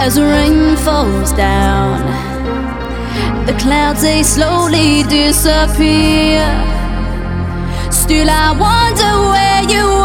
As rain falls down, the clouds they slowly disappear. Still I wonder where you